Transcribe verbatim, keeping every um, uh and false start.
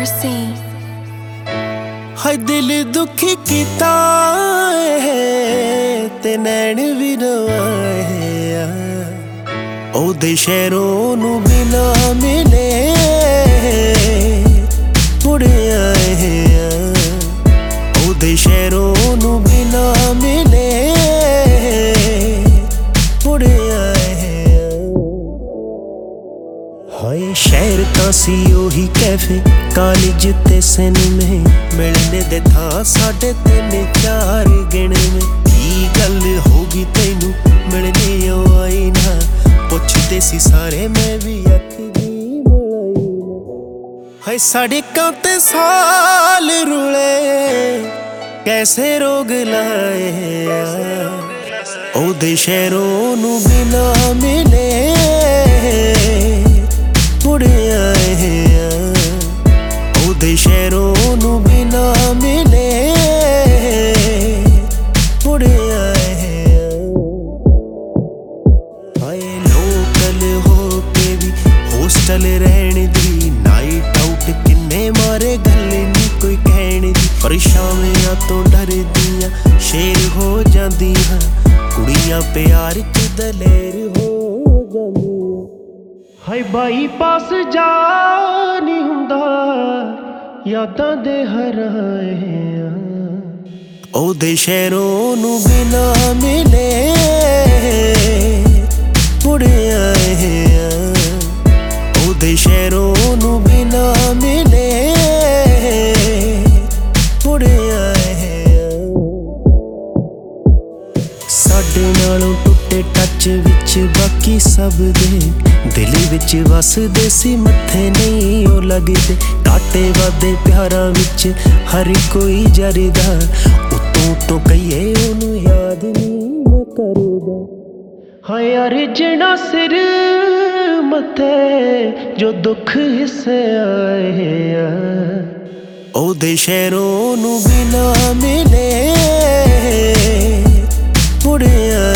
Mercy हाय दिल दुखी कीता ते नैन भी रवाए ओदे शहरों नू बिना मिले मुड़े आए ओदे शहरों नू बिना मिले मुड़े आए हाय शहर का सी ओही कैफे कॉलेज ते सिनेमे मिलने दे था साढ़े तीन चार गिणवे की गल होगी तैनू मिलने आई ना पुछदे सी सारे मैं भी अखदी मलाई ना हाय सड़कां ते साल रुले कैसे रोग लाए ओदे शहरों नू बिना मिले मुड़े आए ओदे शहरों नू बिना मिले मुड़े आए हाय लोकल हो के भी होस्टल रहने दी नाइट आउट किन्ने मारे गल नहीं कोई कहने दी पर शामियां तो डर दियां शेर हो जांदियां कुड़ियां प्यार च दलेर हो जांदियां हाय बाईपास जा नहीं हुंदा यादां दे हराए ओदे शहरों नू बिना मिले मुड़े आए ओदे शहरों नू बिना मिले मुड़े आए साडे नालों टुटे टच विच बाकी सब दे दिल विच वसदे सी मत्थे नहीं ओ लगदे काटे वादे प्यारां विच हर कोई जरदा उतों तो कहिए ओनू याद नहीं मैं करदा हाय अर्जना सिर मत्थे जो दुख हिस्से आए ओदे शहरों नू बिना मिले मुड़े आए